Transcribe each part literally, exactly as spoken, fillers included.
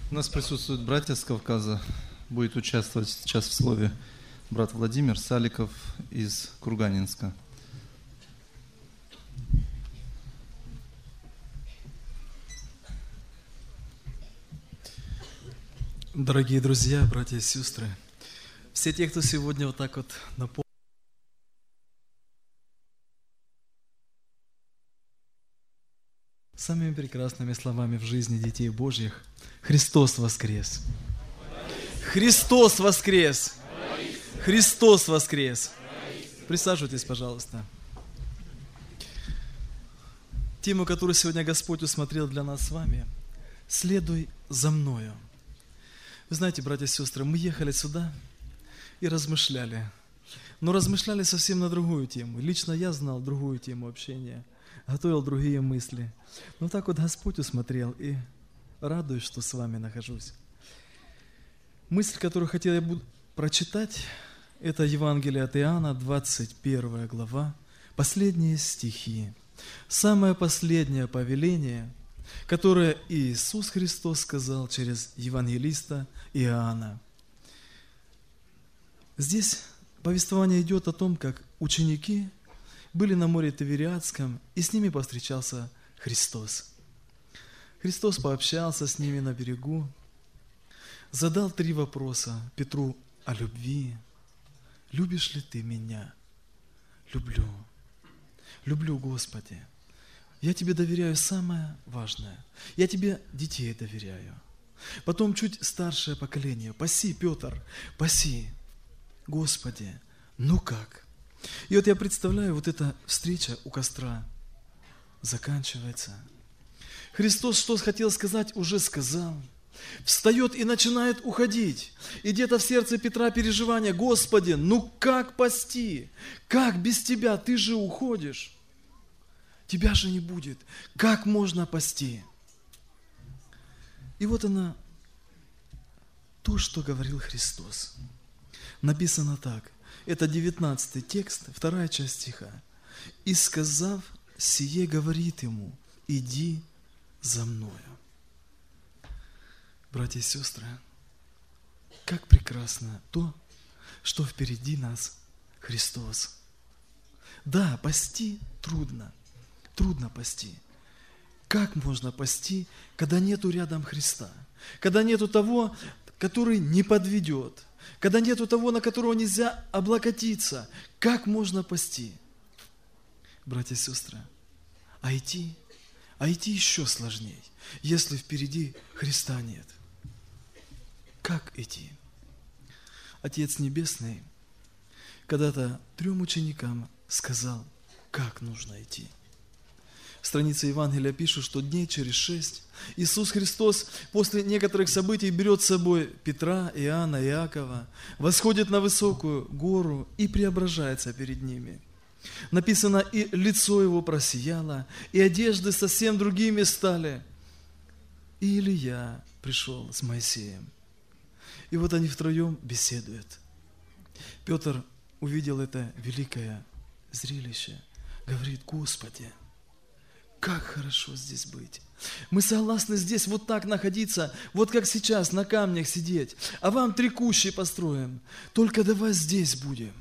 У нас присутствуют братья с Кавказа. Будет участвовать сейчас в слове брат Владимир Саликов из Курганинска. Дорогие друзья, братья и сестры, все те, кто сегодня вот так вот напомнил, самыми прекрасными словами в жизни детей Божьих: Христос воскрес! Христос воскрес! Христос воскрес! Присаживайтесь, пожалуйста. Тему, которую сегодня Господь усмотрел для нас с вами: «Следуй за мною». Вы знаете, братья и сестры, мы ехали сюда и размышляли, но размышляли совсем на другую тему. Лично я знал другую тему общения, готовил другие мысли. Но так вот Господь усмотрел, и радуюсь, что с вами нахожусь. Мысль, которую хотел я буду прочитать, это Евангелие от Иоанна, двадцать первая глава, последние стихи. Самое последнее повеление, которое Иисус Христос сказал через евангелиста Иоанна. Здесь повествование идет о том, как ученики были на море Тивериадском, и с ними повстречался Христос. Христос пообщался с ними на берегу, задал три вопроса Петру о любви. «Любишь ли ты меня?» «Люблю». «Люблю, Господи. Я тебе доверяю самое важное. Я тебе детей доверяю». Потом чуть старшее поколение: «Паси, Петр, паси». «Господи, ну как?» И вот я представляю, вот эта встреча у костра заканчивается. Христос что хотел сказать, уже сказал. Встает и начинает уходить. И где-то в сердце Петра переживание: «Господи, ну как пасти? Как без Тебя? Ты же уходишь. Тебя же не будет. Как можно пасти?» И вот она, то, что говорил Христос. Написано так. Это девятнадцатый текст, вторая часть стиха. «И сказав сие, говорит ему: иди за мною». Братья и сестры, как прекрасно то, что впереди нас Христос. Да, пасти трудно, трудно пасти. Как можно пасти, когда нету рядом Христа? Когда нету того, который не подведет? Когда нету того, на которого нельзя облокотиться? Как можно пасти? Братья и сестры, а идти, а идти еще сложнее, если впереди Христа нет. Как идти? Отец Небесный когда-то трем ученикам сказал, как нужно идти. Страница Евангелия пишет, что дней через шесть Иисус Христос после некоторых событий берет с собой Петра, Иоанна, Иакова, восходит на высокую гору и преображается перед ними. Написано: и лицо его просияло, и одежды совсем другими стали. И Илия пришел с Моисеем. И вот они втроем беседуют. Петр увидел это великое зрелище, говорит: Господи, как хорошо здесь быть. Мы согласны здесь вот так находиться, вот как сейчас на камнях сидеть, а вам три кущи построим, только давай здесь будем.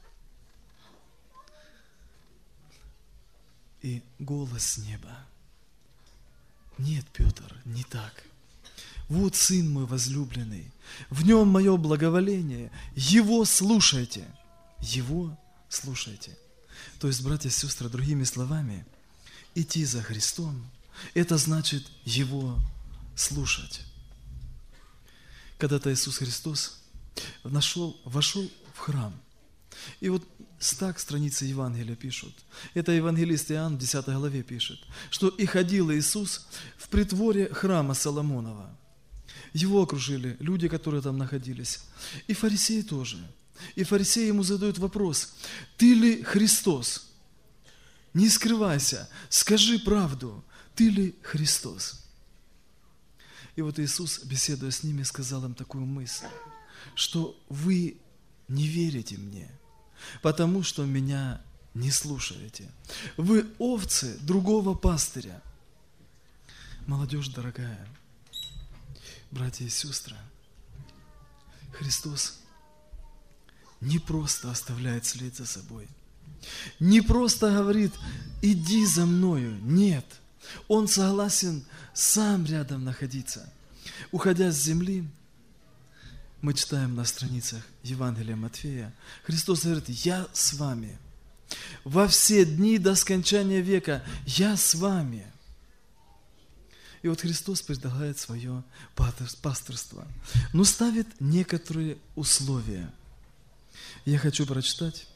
И голос с неба: нет, Петр, не так. Вот Сын мой возлюбленный, в Нем мое благоволение, Его слушайте, Его слушайте. То есть, братья и сестры, другими словами, идти за Христом – это значит Его слушать. Когда-то Иисус Христос нашел, вошел в храм. И вот так страницы Евангелия пишут. Это евангелист Иоанн в десятой главе пишет, что «И ходил Иисус в притворе храма Соломонова». Его окружили люди, которые там находились. И фарисеи тоже. И фарисеи ему задают вопрос: «Ты ли Христос? Не скрывайся, скажи правду, ты ли Христос?» И вот Иисус, беседуя с ними, сказал им такую мысль, что вы не верите мне, потому что меня не слушаете. Вы овцы другого пастыря. Молодежь дорогая, Братья и сестры, Христос не просто оставляет след за собой, не просто говорит: иди за мною. Нет, Он согласен сам рядом находиться. Уходя с земли, мы читаем на страницах Евангелия Матфея, Христос говорит: я с вами. Во все дни до скончания века я с вами. И вот Христос предлагает свое пасторство, но ставит некоторые условия. Я хочу прочитать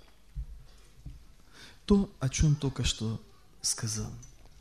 то, о чем только что сказал.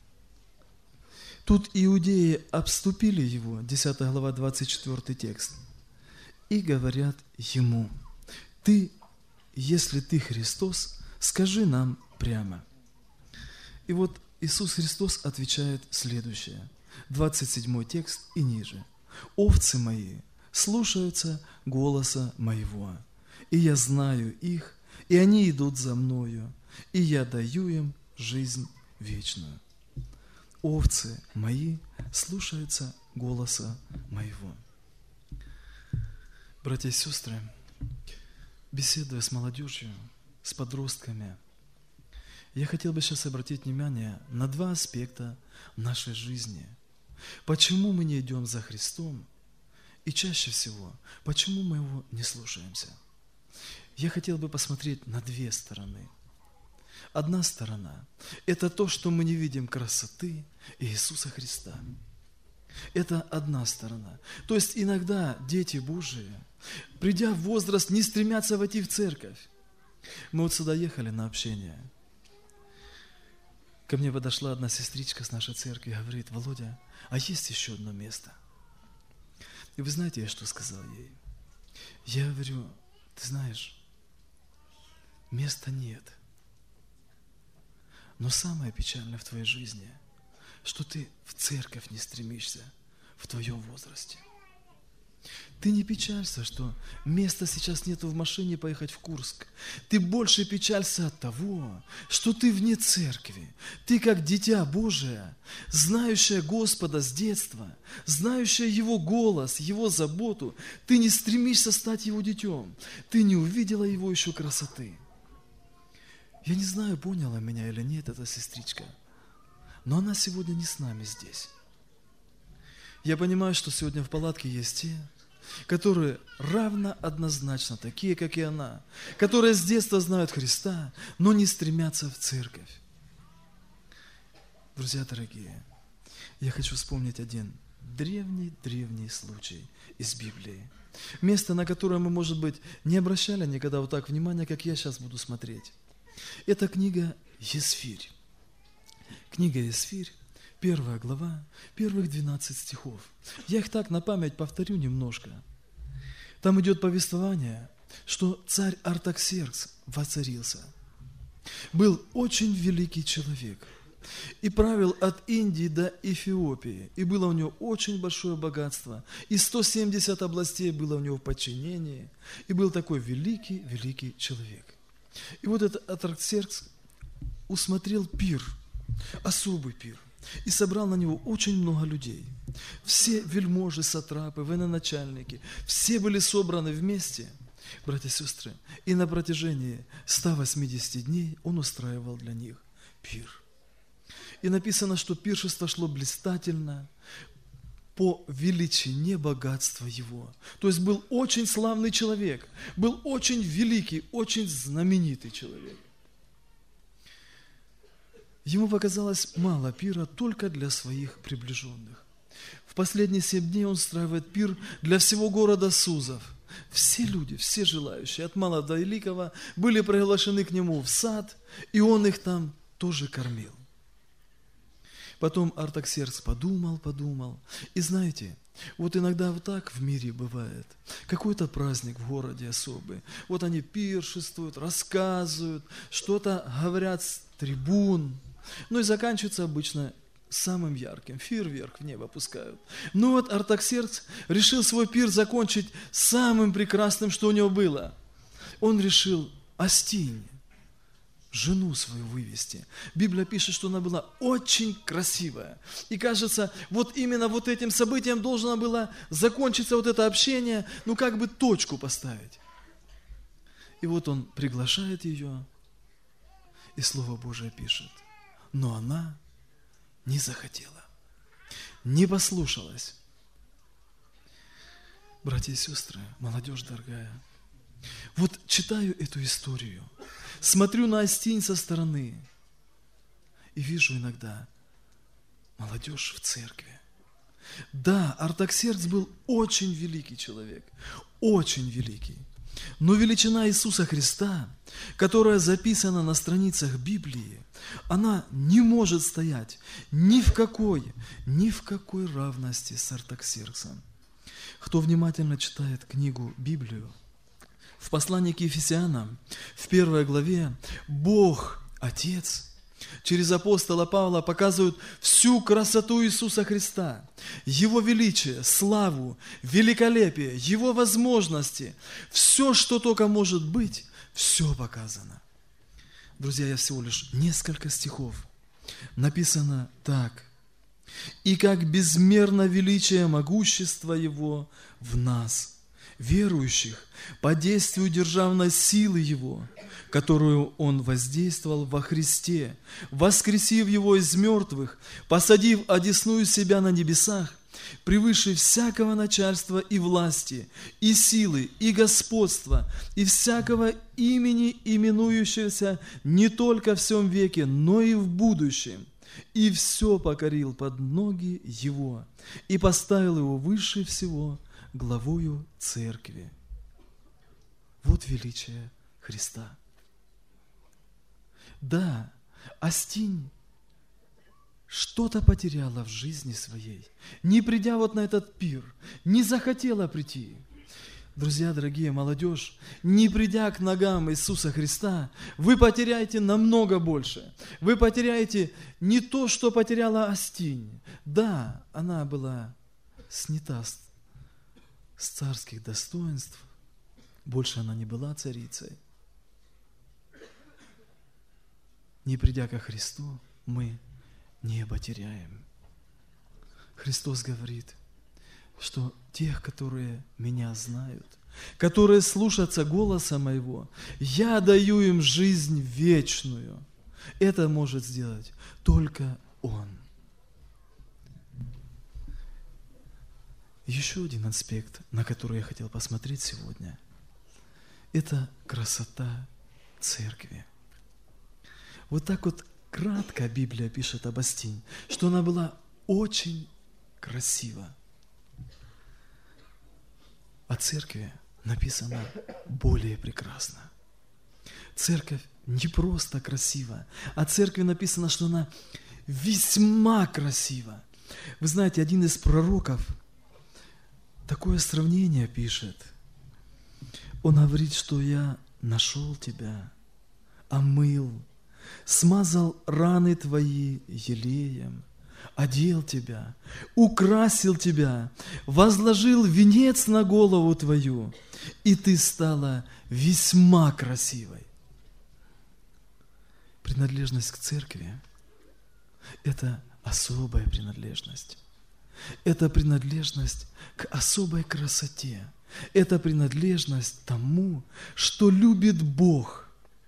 Тут иудеи обступили его, десятая глава, двадцать четвёртый текст, и говорят ему: ты, если ты Христос, скажи нам прямо. И вот Иисус Христос отвечает следующее, двадцать седьмой текст и ниже. «Овцы мои слушаются голоса моего, и я знаю их, и они идут за мною, и я даю им жизнь вечную». Овцы мои слушаются голоса моего. Братья и сестры, беседуя с молодежью, с подростками, я хотел бы сейчас обратить внимание на два аспекта нашей жизни. Почему мы не идем за Христом? И чаще всего, почему мы Его не слушаемся? Я хотел бы посмотреть на две стороны. Одна сторона – это то, что мы не видим красоты Иисуса Христа. Это одна сторона. То есть иногда дети Божии, придя в возраст, не стремятся войти в церковь. Мы вот сюда ехали на общение. Ко мне подошла одна сестричка с нашей церкви и говорит: Володя, а есть еще одно место? И вы знаете, я что сказал ей? Я говорю: ты знаешь, места нет. Но самое печальное в твоей жизни, что ты в церковь не стремишься в твоем возрасте. Ты не печалься, что места сейчас нету в машине поехать в Курск. Ты больше печалься от того, что ты вне церкви. Ты как дитя Божие, знающее Господа с детства, знающее Его голос, Его заботу. Ты не стремишься стать Его детем. Ты не увидела Его еще красоты. Я не знаю, поняла меня или нет эта сестричка, но она сегодня не с нами здесь. Я понимаю, что сегодня в палатке есть те, которые равно однозначно такие, как и она, которые с детства знают Христа, но не стремятся в церковь. Друзья дорогие, я хочу вспомнить один древний-древний случай из Библии. Место, на которое мы, может быть, не обращали никогда вот так внимания, как я сейчас буду смотреть. Это книга Есфирь. Книга Есфирь, первая глава, первых двенадцать стихов. Я их так на память повторю немножко. Там идет повествование, что царь Артаксеркс воцарился. Был очень великий человек и правил от Индии до Эфиопии. И было у него очень большое богатство. И сто семьдесят областей было у него в подчинении. И был такой великий-великий человек. И вот этот Артаксеркс усмотрел пир, особый пир, и собрал на него очень много людей. Все вельможи, сатрапы, военачальники, все были собраны вместе, братья и сестры, и на протяжении ста восьмидесяти дней он устраивал для них пир. И написано, что пиршество шло блистательно по величине богатства его. То есть был очень славный человек, был очень великий, очень знаменитый человек. Ему показалось мало пира только для своих приближенных. В последние семь дней он устраивает пир для всего города Сузов. Все люди, все желающие, от мала до великого, были приглашены к нему в сад, и он их там тоже кормил. Потом Артаксеркс подумал, подумал. И знаете, вот иногда вот так в мире бывает. Какой-то праздник в городе особый. Вот они пиршествуют, рассказывают, что-то говорят с трибун. Ну и заканчивается обычно самым ярким. Фейерверк в небо пускают. Ну вот Артаксеркс решил свой пир закончить самым прекрасным, что у него было. Он решил остинь жену свою вывести. Библия пишет, что она была очень красивая. И кажется, вот именно вот этим событием должно было закончиться вот это общение, ну как бы точку поставить. И вот он приглашает ее, и Слово Божие пишет. Но она не захотела, не послушалась. Братья и сестры, молодежь дорогая, вот читаю эту историю, смотрю на Астинь со стороны и вижу иногда молодежь в церкви. Да, Артаксеркс был очень великий человек, очень великий. Но величина Иисуса Христа, которая записана на страницах Библии, она не может стоять ни в какой, ни в какой равности с Артаксерксом. Кто внимательно читает книгу Библию, в послании к Ефесянам, в первой главе, Бог, Отец, через апостола Павла показывает всю красоту Иисуса Христа, Его величие, славу, великолепие, Его возможности. Все, что только может быть, все показано. Друзья, я всего лишь несколько стихов. Написано так. «И как безмерно величие могущества Его в нас, верующих, по действию державной силы Его, которую Он воздействовал во Христе, воскресив Его из мертвых, посадив одесную себя на небесах, превыше всякого начальства и власти, и силы, и господства, и всякого имени, именующегося не только в сем веке, но и в будущем, и все покорил под ноги Его, и поставил Его выше всего главою церкви». Вот величие Христа. Да, Астинь что-то потеряла в жизни своей, не придя вот на этот пир, не захотела прийти. Друзья, дорогие, молодежь, не придя к ногам Иисуса Христа, вы потеряете намного больше. Вы потеряете не то, что потеряла Астинь. Да, она была снята с, с царских достоинств, больше она не была царицей. Не придя ко Христу, мы небо теряем. Христос говорит, что тех, которые меня знают, которые слушаются голоса моего, я даю им жизнь вечную. Это может сделать только Он. Еще один аспект, на который я хотел посмотреть сегодня, это красота церкви. Вот так вот кратко Библия пишет об Астинь, что она была очень красива. О церкви написано более прекрасно. Церковь не просто красива, о церкви написано, что она весьма красива. Вы знаете, один из пророков такое сравнение пишет. Он говорит, что я нашел тебя, омыл, смазал раны твои елеем, одел тебя, украсил тебя, возложил венец на голову твою, и ты стала весьма красивой. Принадлежность к церкви – это особая принадлежность. Это принадлежность к особой красоте. Это принадлежность тому, что любит Бог.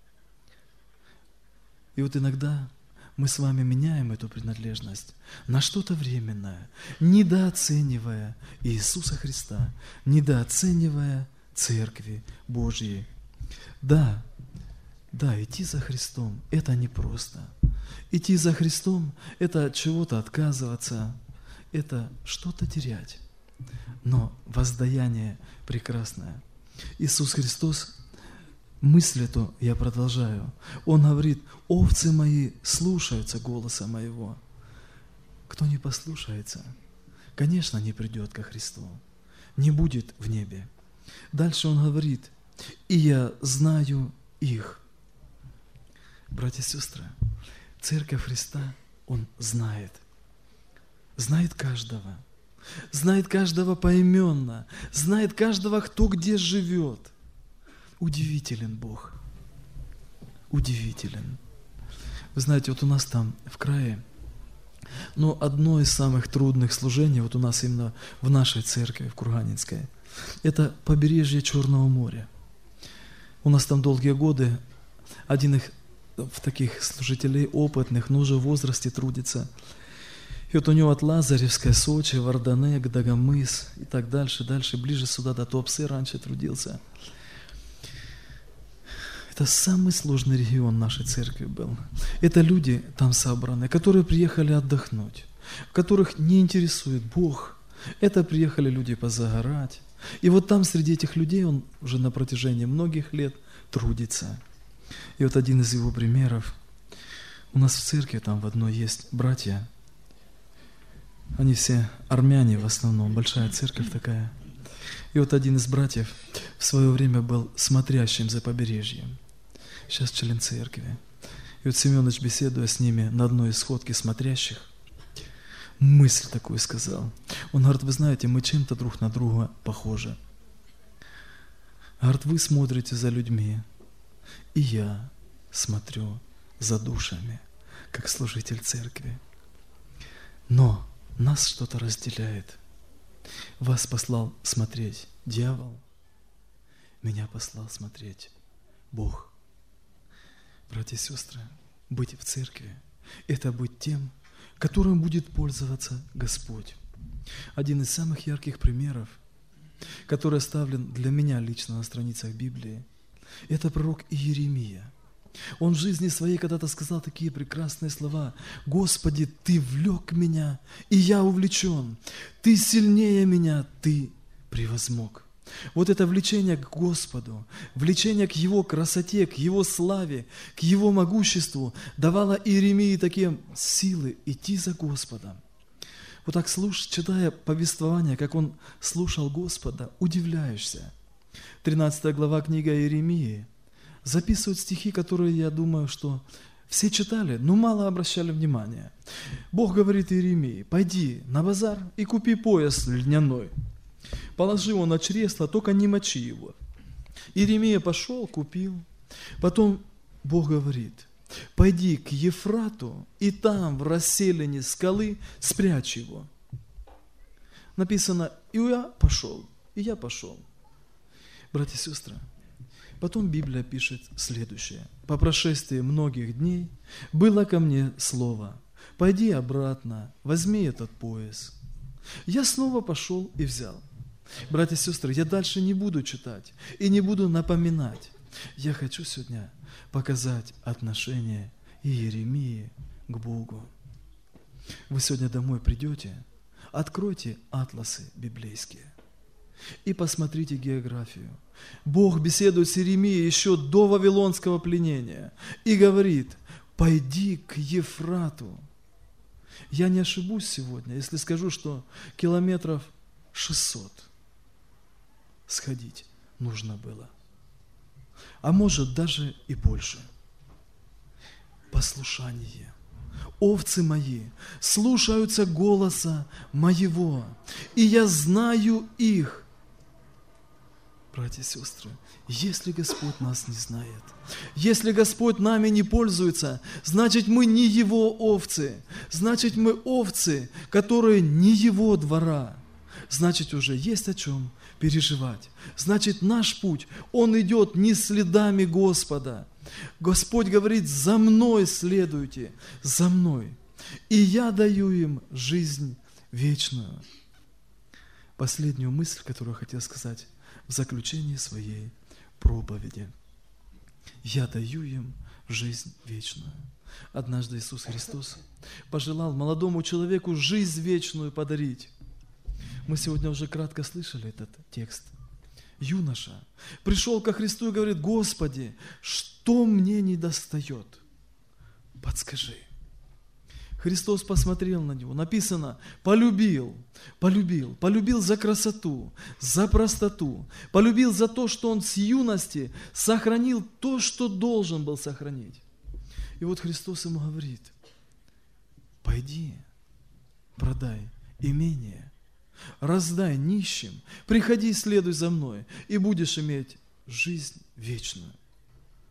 И вот иногда мы с вами меняем эту принадлежность на что-то временное, недооценивая Иисуса Христа, недооценивая Церкви Божьей. Да, да, идти за Христом – это непросто. Идти за Христом – это от чего-то отказываться, это что-то терять. Но воздаяние прекрасное. Иисус Христос, мысль эту я продолжаю. Он говорит: овцы мои слушаются голоса моего. Кто не послушается, конечно, не придет ко Христу, не будет в небе. Дальше он говорит: и я знаю их. Братья и сестры, Церковь Христа Он знает. Знает каждого. Знает каждого поименно. Знает каждого, кто где живет. Удивителен Бог. удивителен. Вы знаете, вот у нас там в крае, но одно из самых трудных служений, вот у нас именно в нашей церкви, в Курганинской, это побережье Черного моря. У нас там долгие годы один из таких служителей опытных, но уже в возрасте трудится. И вот у него от Лазаревской, Сочи, Варданек, Дагомыс и так дальше, дальше, ближе сюда до Туапсе раньше трудился. Это самый сложный регион нашей церкви был. Это люди там собраны, которые приехали отдохнуть, которых не интересует Бог. Это приехали люди позагорать. И вот там среди этих людей он уже на протяжении многих лет трудится. И вот один из его примеров. У нас в церкви там в одной есть братья. Они все армяне в основном, большая церковь такая. И вот один из братьев в свое время был смотрящим за побережьем. Сейчас член церкви. И вот Семенович, беседуя с ними на одной из сходки смотрящих, мысль такую сказал. Он говорит, вы знаете, мы чем-то друг на друга похожи. Говорит, вы смотрите за людьми, и я смотрю за душами, как служитель церкви. Но нас что-то разделяет. Вас послал смотреть дьявол, меня послал смотреть Бог. Братья и сестры, быть в церкви – это быть тем, которым будет пользоваться Господь. Один из самых ярких примеров, который оставлен для меня лично на страницах Библии, это пророк Иеремия. Он в жизни своей когда-то сказал такие прекрасные слова: «Господи, Ты влек меня, и я увлечен. Ты сильнее меня, Ты превозмог». Вот это влечение к Господу, влечение к Его красоте, к Его славе, к Его могуществу давало Иеремии такие силы идти за Господом. Вот так, слуш, читая повествование, как он слушал Господа, удивляешься. тринадцатая глава книга Иеремии записывает стихи, которые, я думаю, что все читали, но мало обращали внимания. Бог говорит Иеремии: «Пойди на базар и купи пояс льняной. Положи его на чресло, только не мочи его». Иеремия пошел, купил. Потом Бог говорит: «Пойди к Ефрату, и там, в расселине скалы, спрячь его». Написано: «И я пошел, и я пошел». Братья и сестры, потом Библия пишет следующее: «По прошествии многих дней было ко мне слово: пойди обратно, возьми этот пояс. Я снова пошел и взял». Братья и сестры, я дальше не буду читать и не буду напоминать. Я хочу сегодня показать отношение Иеремии к Богу. Вы сегодня домой придете, откройте атласы библейские и посмотрите географию. Бог беседует с Иеремией еще до вавилонского пленения и говорит: «Пойди к Ефрату». Я не ошибусь сегодня, если скажу, что километров шестьсот сходить нужно было. А может даже и больше. Послушание. «Овцы мои слушаются голоса моего, и я знаю их». Братья и сестры, если Господь нас не знает, если Господь нами не пользуется, значит, мы не Его овцы, значит, мы овцы, которые не Его двора. Значит, уже есть о чем переживать. Значит, наш путь, он идет не следами Господа. Господь говорит: «За мной следуйте, за мной, и я даю им жизнь вечную». Последнюю мысль, которую я хотел сказать в заключении своей проповеди. Я даю им жизнь вечную. Однажды Иисус Христос пожелал молодому человеку жизнь вечную подарить. Мы сегодня уже кратко слышали этот текст. Юноша пришел ко Христу и говорит: «Господи, что мне недостает? Подскажи». Христос посмотрел на него. Написано: полюбил, полюбил, полюбил за красоту, за простоту, полюбил за то, что он с юности сохранил то, что должен был сохранить. И вот Христос ему говорит: пойди, продай имение, раздай нищим, приходи, следуй за мной, и будешь иметь жизнь вечную.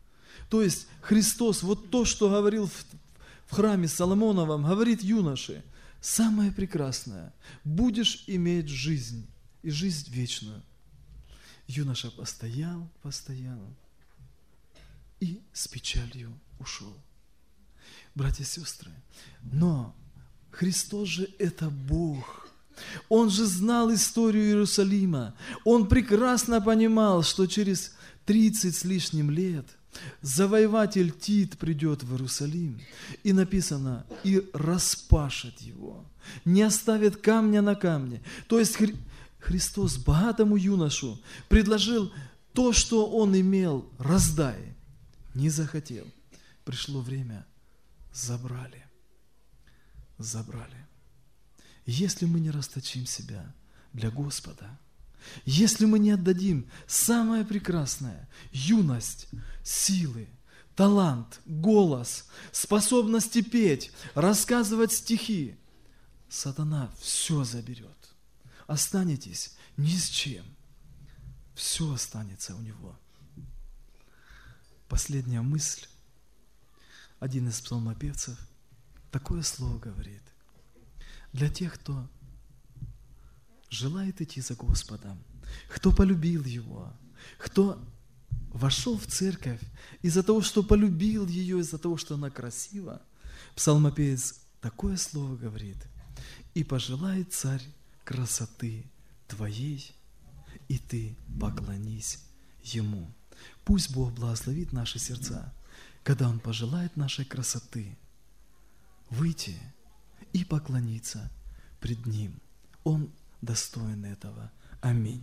То есть Христос, вот то, что говорил в, в храме Соломоновом, говорит юноше, самое прекрасное, будешь иметь жизнь, и жизнь вечную. Юноша постоял, постоял, и с печалью ушел. Братья и сестры, но Христос же это Бог. Он же знал историю Иерусалима. Он прекрасно понимал, что через тридцать с лишним лет завоеватель Тит придет в Иерусалим. И написано, и распашет его, не оставит камня на камне. То есть Хри- Христос богатому юношу предложил то, что он имел, раздай. Не захотел. Пришло время, забрали. Забрали. Если мы не расточим себя для Господа, если мы не отдадим самое прекрасное – юность, силы, талант, голос, способности петь, рассказывать стихи, сатана все заберет. Останетесь ни с чем. Все останется у него. Последняя мысль. Один из псалмопевцев такое слово говорит. Для тех, кто желает идти за Господом, кто полюбил Его, кто вошел в церковь из-за того, что полюбил ее, из-за того, что она красива, псалмопевец такое слово говорит. «И пожелает царь красоты твоей, и ты поклонись ему». Пусть Бог благословит наши сердца, когда Он пожелает нашей красоты, выйти и поклониться пред Ним. Он достоин этого. Аминь.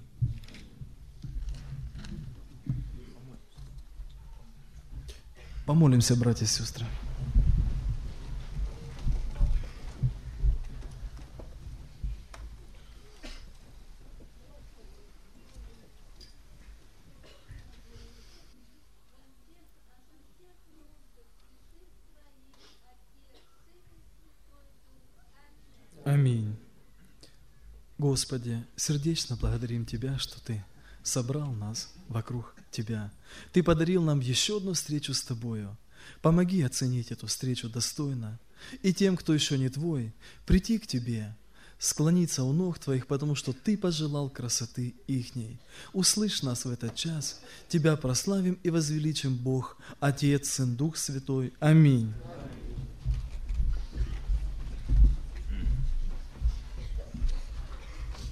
Помолимся, братья и сестры. Аминь. Господи, сердечно благодарим Тебя, что Ты собрал нас вокруг Тебя. Ты подарил нам еще одну встречу с Тобою. Помоги оценить эту встречу достойно. И тем, кто еще не Твой, прийти к Тебе, склониться у ног Твоих, потому что Ты пожелал красоты ихней. Услышь нас в этот час. Тебя прославим и возвеличим, Бог, Отец, Сын, Дух Святой. Аминь.